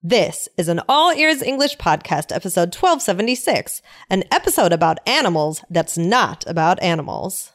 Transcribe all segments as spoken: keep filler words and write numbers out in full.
This is an All Ears English Podcast, episode twelve seventy-six, an episode about animals that's not about animals.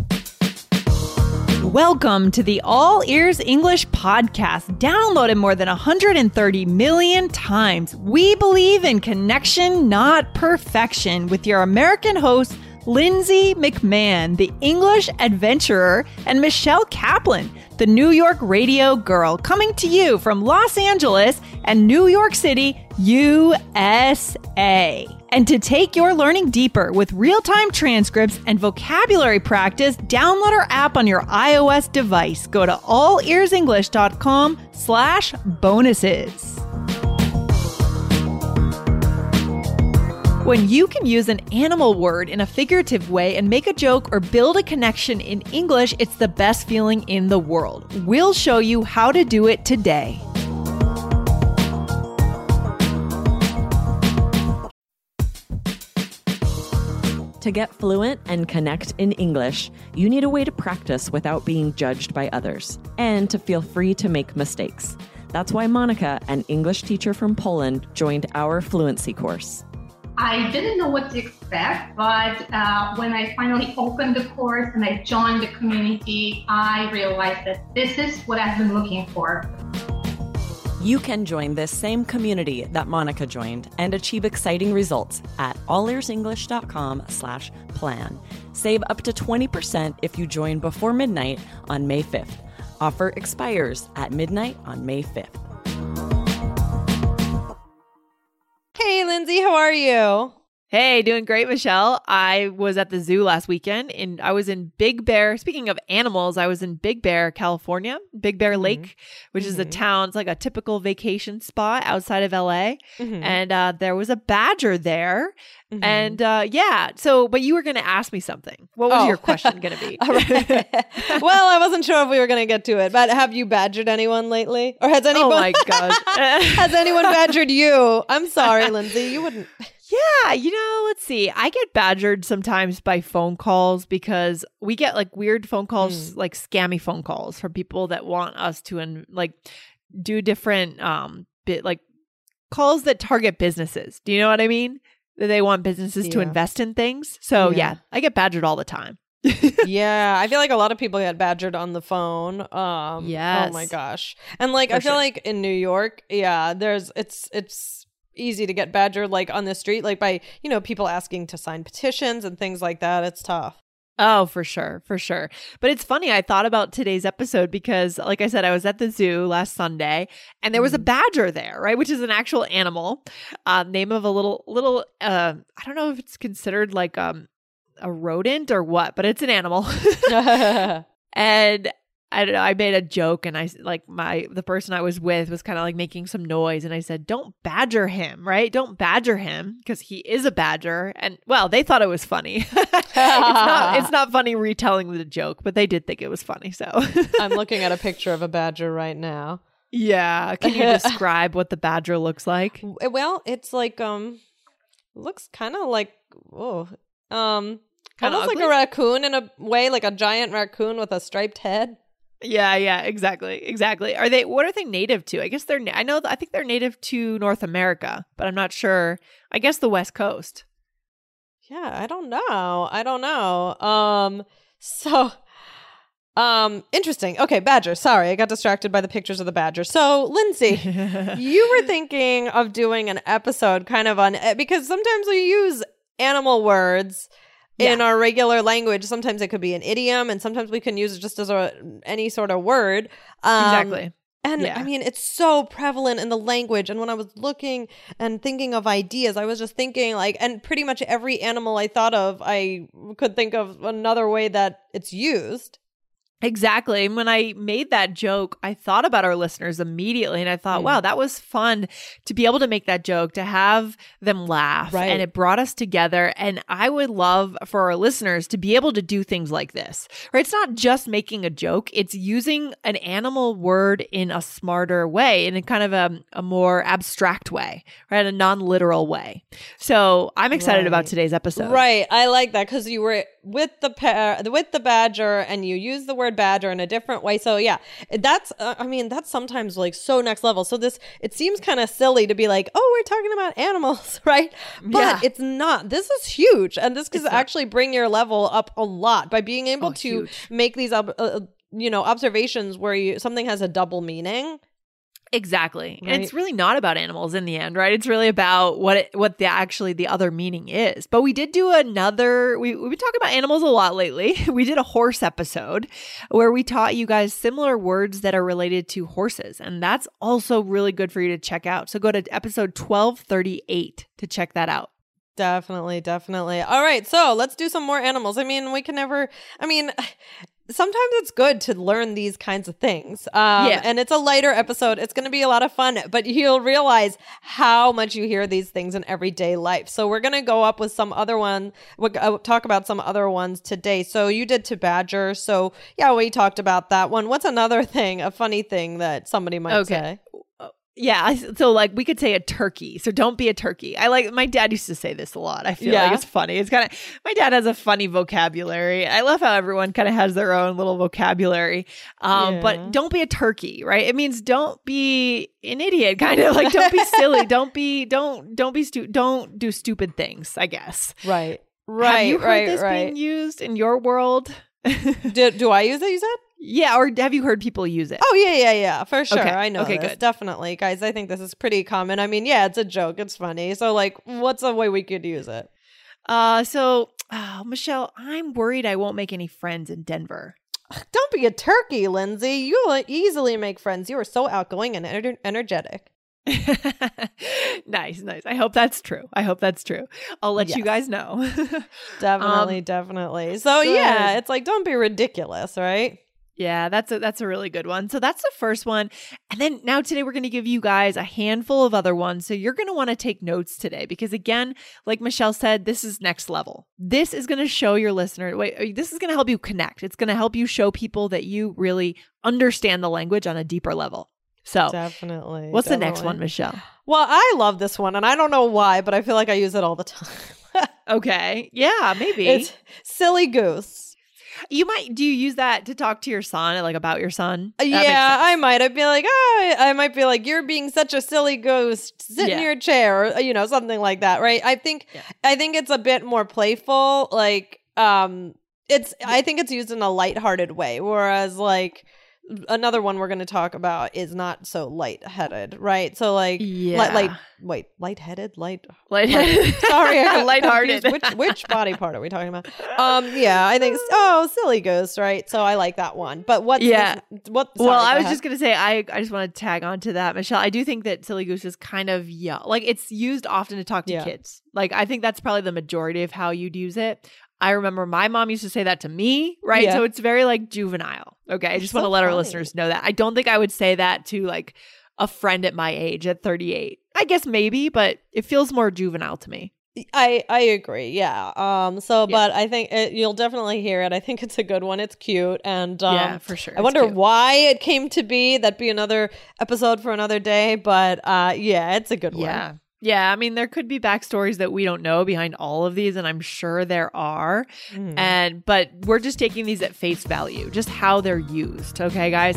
Welcome to the All Ears English Podcast, downloaded more than one hundred thirty million times. We believe in connection, not perfection, with your American hosts, Lindsay McMahon, the English adventurer, and Michelle Kaplan, the New York radio girl, coming to you from Los Angeles and New York City, U S A. And to take your learning deeper with real-time transcripts and vocabulary practice, download our app on your iOS device. Go to allearsenglish.com slash bonuses. When you can use an animal word in a figurative way and make a joke or build a connection in English, it's the best feeling in the world. We'll show you how to do it today. To get fluent and connect in English, you need a way to practice without being judged by others, and to feel free to make mistakes. That's why Monica, an English teacher from Poland, joined our fluency course. I didn't know what to expect, but uh, when I finally opened the course and I joined the community, I realized that this is what I've been looking for. You can join this same community that Monica joined and achieve exciting results at allearsenglish.com slash plan. Save up to twenty percent if you join before midnight on May fifth. Offer expires at midnight on May fifth. Hey, Lindsay, how are you? Hey, doing great, Michelle. I was at the zoo last weekend and I was in Big Bear. Speaking of animals, I was in Big Bear, California, Big Bear mm-hmm. Lake, which mm-hmm. is a town. It's like a typical vacation spot outside of L A. Mm-hmm. And uh, there was a badger there. Mm-hmm. And uh, yeah, so, but you were going to ask me something. What was oh. your question going to be? Well, I wasn't sure if we were going to get to it, but have you badgered anyone lately? Or has anyone? Oh my gosh. Has anyone badgered you? I'm sorry, Lindsay, you wouldn't. Yeah, you know, let's see. I get badgered sometimes by phone calls because we get like weird phone calls, mm. like scammy phone calls from people that want us to in, like do different um bit like calls that target businesses. Do you know what I mean? That they want businesses yeah. to invest in things. So yeah. yeah, I get badgered all the time. Yeah, I feel like a lot of people get badgered on the phone. Um yes. Oh my gosh. And like For I feel sure. like in New York, yeah, there's it's it's easy to get badgered like on the street, like by, you know, people asking to sign petitions and things like that. It's tough. Oh, for sure. For sure. But it's funny. I thought about today's episode because, like I said, I was at the zoo last Sunday and there was a badger there, right? Which is an actual animal, uh, name of a little, little, uh, I don't know if it's considered like um, a rodent or what, but it's an animal. And I don't know, I made a joke and I like my, the person I was with was kind of like making some noise and I said, don't badger him, right? Don't badger him because he is a badger. And well, they thought it was funny. it's not, it's not funny retelling the joke, but they did think it was funny. So I'm looking at a picture of a badger right now. Yeah. Can you describe what the badger looks like? Well, it's like, um, looks kind of like, oh, um, Kinda almost ugly? like a raccoon in a way, like a giant raccoon with a striped head. Yeah, yeah, exactly, exactly. Are they? What are they native to? I guess they're. I know. I think they're native to North America, but I'm not sure. I guess the West Coast. Yeah, I don't know. I don't know. Um. So, um. Interesting. Okay, badger. Sorry, I got distracted by the pictures of the badger. So, Lindsay, you were thinking of doing an episode, kind of on because sometimes we use animal words. Yeah. In our regular language, sometimes it could be an idiom, and sometimes we can use it just as a any sort of word. Um, exactly. And yeah. I mean, it's so prevalent in the language. And when I was looking and thinking of ideas, I was just thinking like, and pretty much every animal I thought of, I could think of another way that it's used. Exactly. And when I made that joke, I thought about our listeners immediately. And I thought, mm. wow, that was fun to be able to make that joke, to have them laugh. Right. And it brought us together. And I would love for our listeners to be able to do things like this, right? It's not just making a joke. It's using an animal word in a smarter way, in a kind of a, a more abstract way, right? A non-literal way. So I'm excited right. about today's episode. Right. I like that because you were with the pa- with the badger, and you use the word badger in a different way. So yeah, that's uh, I mean that's sometimes like so next level. So this it seems kind of silly to be like, oh, we're talking about animals, right? But Yeah. it's not. This is huge, and this could It's not. actually bring your level up a lot by being able Oh, to huge. make these ob- uh, you know observations where you something has a double meaning. Exactly. And it's Right. really not about animals in the end, right? It's really about what it, what the actually the other meaning is. But we did do another we we've been talking about animals a lot lately. We did a horse episode where we taught you guys similar words that are related to horses. And that's also really good for you to check out. So go to episode twelve thirty-eight to check that out. Definitely, definitely. All right, so let's do some more animals. I mean, we can never, I mean, sometimes it's good to learn these kinds of things. Um, Yeah. And it's a lighter episode. It's going to be a lot of fun, but you'll realize how much you hear these things in everyday life. So we're going to go up with some other one, we'll uh, talk about some other ones today. So you did to badger. So yeah, we talked about that one. What's another thing, a funny thing that somebody might Okay. say? Yeah, I- so like we could say a turkey. So don't be a turkey. I like my dad used to say this a lot. I feel Yeah. like it's funny. It's kind of my dad has a funny vocabulary. I love how everyone kind of has their own little vocabulary. Um, Yeah. but don't be a turkey, right? It means don't be an idiot, kind of like don't be silly. Don't be don't don't be stu- don't do stupid things. I guess. Right. Right. Have you heard right. this right. being used in your world? do, do I use it, you said? Yeah, or have you heard people use it? Oh yeah, yeah, yeah, for sure. Okay. I know Okay, this. good. Definitely, guys. I think this is pretty common. I mean, yeah, it's a joke. It's funny. So, like, what's a way we could use it? Uh, so oh, Michelle, I'm worried I won't make any friends in Denver. Don't be a turkey, Lindsay. You'll easily make friends. You are so outgoing and ener- energetic. Nice, nice. I hope that's true. I hope that's true. I'll let you Yes. guys know. Definitely, Um, definitely. So good. yeah, it's like don't be ridiculous, right? Yeah, that's a that's a really good one. So that's the first one. And then now today we're going to give you guys a handful of other ones. So you're going to want to take notes today because again, like Michelle said, this is next level. This is going to show your listener, wait, this is going to help you connect. It's going to help you show people that you really understand the language on a deeper level. So Definitely. what's the next definitely. one, Michelle? Well, I love this one, and I don't know why, but I feel like I use it all the time. Okay. Yeah, maybe. It's silly goose. You might, do you use that to talk to your son, like about your son? That makes Yeah, sense. I might. I'd be like, oh, I might be like, you're being such a silly ghost. Sit in Yeah. your chair, or you know, something like that, right? I think, Yeah. I think it's a bit more playful. Like, um, it's. I think it's used in a lighthearted way, whereas like another one we're going to talk about is not so lightheaded, right? So like, Yeah. light, light, wait, lightheaded, light. Light- Sorry, I got lighthearted. confused. Which which body part are we talking about? Um, yeah, I think oh, silly ghost, right? So I like that one. But what's Yeah. this- what? Well, sorry, I go was ahead. just gonna say, I I just want to tag on to that, Michelle. I do think that silly goose is kind of young, like it's used often to talk to Yeah. kids. Like I think that's probably the majority of how you'd use it. I remember my mom used to say that to me, right? Yeah. So it's very like juvenile. Okay, I It's just want to so let our funny. listeners know that. I don't think I would say that to like a friend at my age at thirty-eight. I guess maybe, but it feels more juvenile to me. I I agree. Yeah. Um. So, Yeah. but I think it, you'll definitely hear it. I think it's a good one. It's cute, and um, Yeah, for sure. I It's wonder cute. why it came to be. That'd be another episode for another day. But uh, yeah, it's a good one. Yeah. Yeah, I mean, there could be backstories that we don't know behind all of these, and I'm sure there are. Mhm. And but we're just taking these at face value, just how they're used. Okay, guys.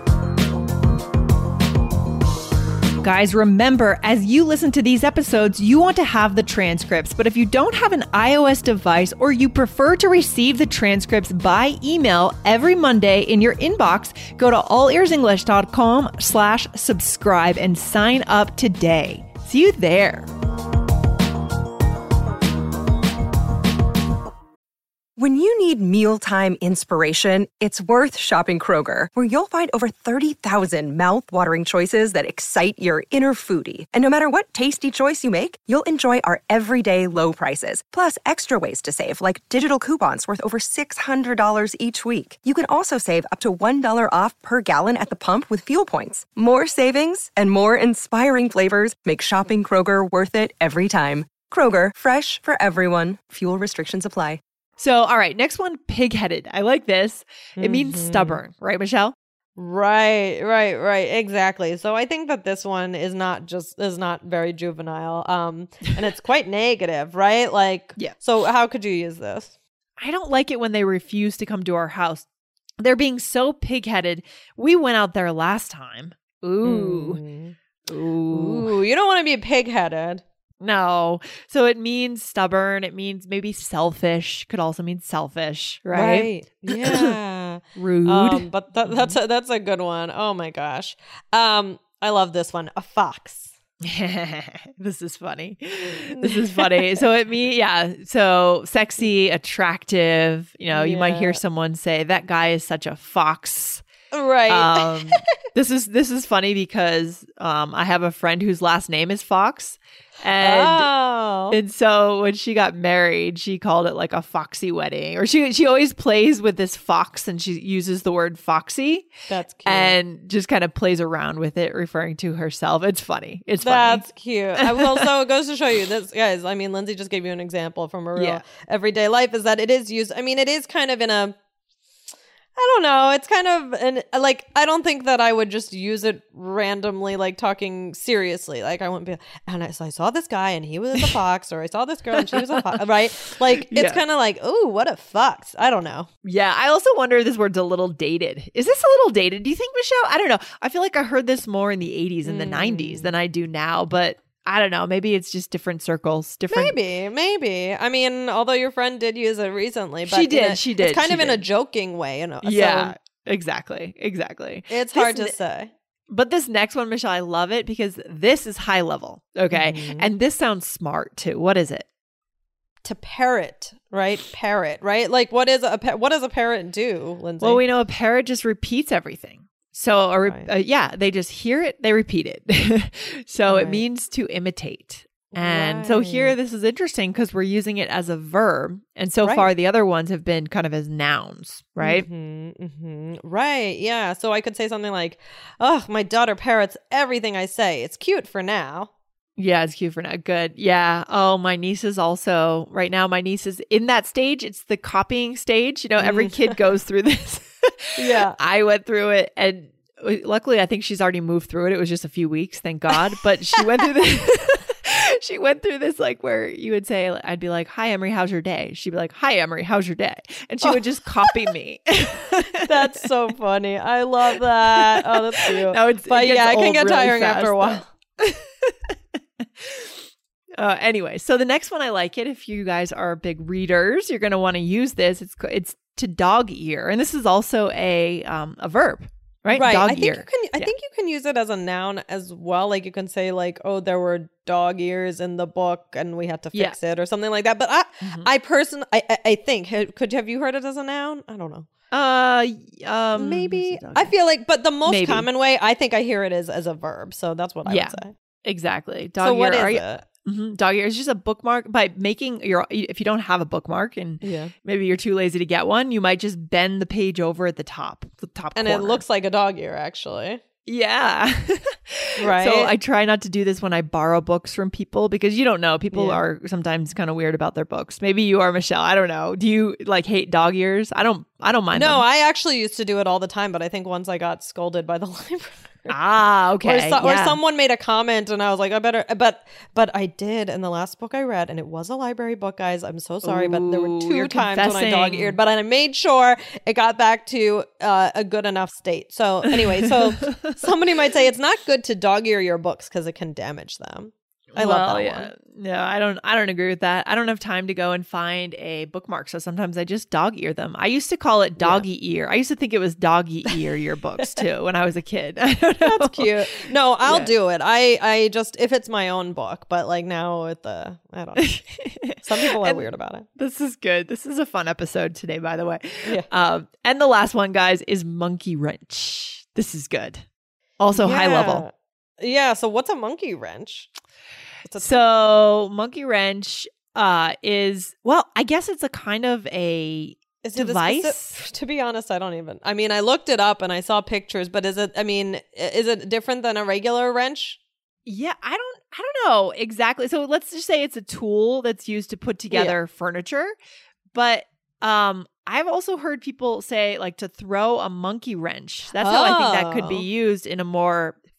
Guys, remember, as you listen to these episodes, you want to have the transcripts. But if you don't have an iOS device or you prefer to receive the transcripts by email every Monday in your inbox, go to allearsenglish.com slash subscribe and sign up today. See you there. When you need mealtime inspiration, it's worth shopping Kroger, where you'll find over thirty thousand mouthwatering choices that excite your inner foodie. And no matter what tasty choice you make, you'll enjoy our everyday low prices, plus extra ways to save, like digital coupons worth over six hundred dollars each week. You can also save up to one dollar off per gallon at the pump with fuel points. More savings and more inspiring flavors make shopping Kroger worth it every time. Kroger, fresh for everyone. Fuel restrictions apply. So, all right, next one, pig-headed. I like this. It means Mhm. stubborn, right, Michelle? Right, right, right. Exactly. So I think that this one is not just is not very juvenile. Um, and it's quite negative, right? Like, Yeah. So how could you use this? I don't like it when they refuse to come to our house. They're being so pig-headed. We went out there last time. Ooh. Mm. Ooh. Ooh, you don't want to be pig-headed. No. So it means stubborn. It means maybe selfish. Could also mean selfish, right? Right. Yeah. Rude. Um, but that, that's a, that's a good one. Oh my gosh. Um, I love this one. A fox. This is funny. This is funny. So it means, yeah. So sexy, attractive. You know, you might hear Yeah. someone say that guy is such a fox. Right. Um, this is this is funny because um, I have a friend whose last name is Fox, and oh. and so when she got married, she called it like a foxy wedding, or she she always plays with this fox, and she uses the word foxy, That's cute. and just kind of plays around with it, referring to herself. It's funny. It's That's funny. cute. I will. So it goes to show you this, guys. I mean, Lindsay just gave you an example from a real Yeah. everyday life. Is that it is used? I mean, it is kind of in a. I don't know. It's kind of an like I don't think that I would just use it randomly, like talking seriously. Like I wouldn't be. And I, so I saw this guy and he was a fox, or I saw this girl and she was a fox, right? Like it's Yeah. kind of like, ooh, what a fox. I don't know. Yeah, I also wonder if this word's a little dated. Is this a little dated? Do you think, Michelle? I don't know. I feel like I heard this more in the eighties and the Mm. nineties than I do now, but I don't know. Maybe it's just different circles, different. Maybe, maybe. I mean, although your friend did use it recently, but She in did, a- she did, It's kind she of in a did. joking way, you know. so Yeah, exactly, exactly. it's This hard to ne- say. But this next one, Michelle, I love it because this is high level. Okay, Mhm. and this sounds smart too. What is it? To parrot, right? Parrot, right? Like, what is a pa- what does a parrot do, Lindsay? Well, we know a parrot just repeats everything. So, a re- Right. uh, yeah, they just hear it, they repeat it. So it Right. means to imitate. And so here, Right. this is interesting because we're using it as a verb. And so Right. far, the other ones have been kind of as nouns, right? Mhm, mhm. Right. Yeah. So I could say something like, "Oh, my daughter parrots everything I say. It's cute for now." Yeah, it's cute for now. Good. Yeah. Oh, my niece is also, right now, my niece is in that stage. It's the copying stage. You know, every Mm. kid goes through this. Yeah. I went through it. And luckily, I think she's already moved through it. It was just a few weeks, thank God. But she went through this. She went through this, like, where you would say, I'd be like, "Hi, Emery, how's your day?" She'd be like, "Hi, Emery, how's your day?" And she would just copy me. That's so funny. I love that. Oh, that's cute. No, it's, but it gets yeah, it can old get really tiring fast, after a while. Uh, anyway, so the next one, I like it. If you guys are big readers, you're going to want to use this. It's it's to dog ear, and this is also a um a verb, right? Right. Dog I think ear. you can. I Yeah. think you can use it as a noun as well. Like you can say like, "Oh, there were dog ears in the book, and we had to Yeah. fix it," or something like that. But I, Mhm. I personally, I, I, I think ha- could have you heard it as a noun? I don't know. Uh, y- um, Maybe. dog I ear. feel like, but the most Maybe. common way I think I hear it is as a verb. So that's what I Yeah. would say. exactly. Dog So ear. what is are you- it? Mhm. Dog ear is just a bookmark. By making your, if you don't have a bookmark and Yeah. maybe you're too lazy to get one, you might just bend the page over at the top, the top And corner. it looks like a dog ear, actually. Yeah. Right. So I try not to do this when I borrow books from people because you don't know. People Yeah. are sometimes kind of weird about their books. Maybe you are, Michelle. I don't know. Do you like hate dog ears? I don't I don't mind No, them. I actually used to do it all the time, but I think once I got scolded by the library. Ah, okay. Or, so- or yeah. someone made a comment and I was like, I better, but but I did in the last book I read, and it was a library book, guys. I'm so sorry, but there were Ooh, two you're times when I confessing. dog eared, but I made sure it got back to uh, a good enough state. So anyway, so somebody might say it's not good to dog ear your books because it can damage them. I love Well, that yeah. one. No, I don't I don't agree with that. I don't have time to go and find a bookmark, so sometimes I just dog ear them. I used to call it doggy ear. I used to think it was doggy ear your books too when I was a kid. I don't know. That's cute. No, I'll Yeah. do it. I I just if it's my own book, but like now with the I don't know. Some people are And weird about it. This is good. This is a fun episode today, by the way. Yeah. Um, and the last one, guys, is monkey wrench. This is good. Also high level. Yeah. So what's a monkey wrench? It's a So monkey wrench uh, is, well, I guess it's a kind of a Is it a device? specific- to be honest, I don't even. I mean, I looked it up and I saw pictures, but is it? I mean, i- is it different than a regular wrench? Yeah, I don't I don't know exactly. So let's just say it's a tool that's used to put together furniture. But um I've also heard people say like to throw a monkey wrench. That's how I think that could be Oh. used in a more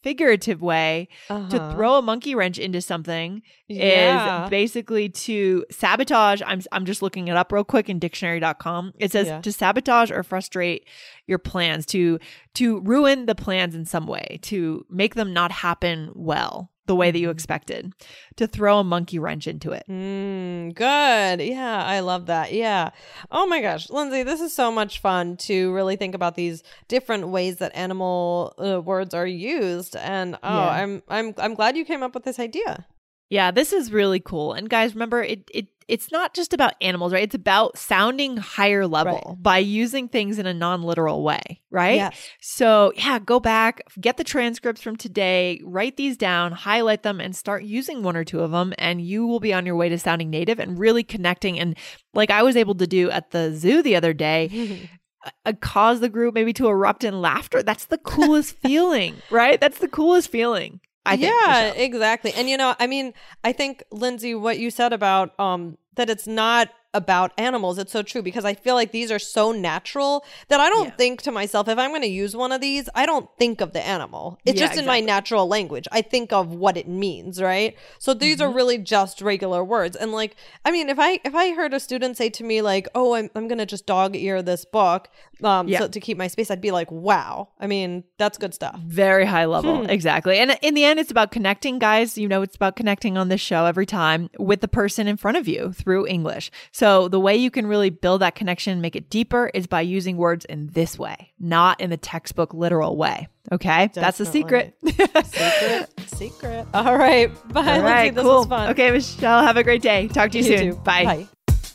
figurative way, Uh-huh. to throw a monkey wrench into something Yeah. is basically to sabotage. I'm I'm just looking it up real quick in dictionary dot com. It says Yeah. to sabotage or frustrate your plans, to to ruin the plans in some way, to make them not happen well the way that you expected, to throw a monkey wrench into it. Mm, good. Yeah, I love that. Yeah. Oh my gosh, Lindsay, this is so much fun to really think about these different ways that animal uh, words are used. And oh, Yeah. I'm I'm I'm glad you came up with this idea. Yeah, this is really cool. And guys, remember, it it it's not just about animals, right? It's about sounding higher level Right. by using things in a non-literal way, right? Yes. So yeah, go back, get the transcripts from today, write these down, highlight them, and start using one or two of them, and you will be on your way to sounding native and really connecting. And like I was able to do at the zoo the other day, uh, cause the group maybe to erupt in laughter. That's the coolest feeling, right? That's the coolest feeling. I think, yeah, Michelle. exactly. And you know, I mean, I think Lindsay, what you said about um that it's not about animals, it's so true, because I feel like these are so natural that I don't Yeah. think to myself, if I'm going to use one of these, I don't think of the animal. It's Yeah, just in my exactly. natural language. I think of what it means, right? So these Mm-hmm. are really just regular words. And like, I mean, if I if I heard a student say to me like, "Oh, I'm I'm going to just dog ear this book um Yeah. so to keep my space," I'd be like, "Wow." I mean, that's good stuff. Very high level. Hmm. Exactly. And in the end, it's about connecting, guys. You know, it's about connecting on this show every time with the person in front of you through English. So the way you can really build that connection, make it deeper, is by using words in this way, not in the textbook literal way. Okay. That's the secret. Secret, secret. All right. Bye, All Lindsay. right. This Cool. was fun. Okay, Michelle, have a great day. Talk to you, You soon. too. Bye. Bye.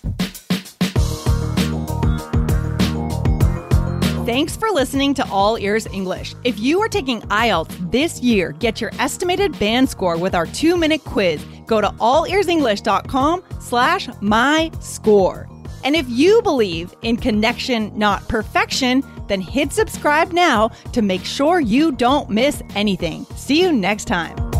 Thanks for listening to All Ears English. If you are taking I E L T S this year, get your estimated band score with our two-minute quiz. Go to allearsenglish.com slash my score. And if you believe in connection, not perfection, then hit subscribe now to make sure you don't miss anything. See you next time.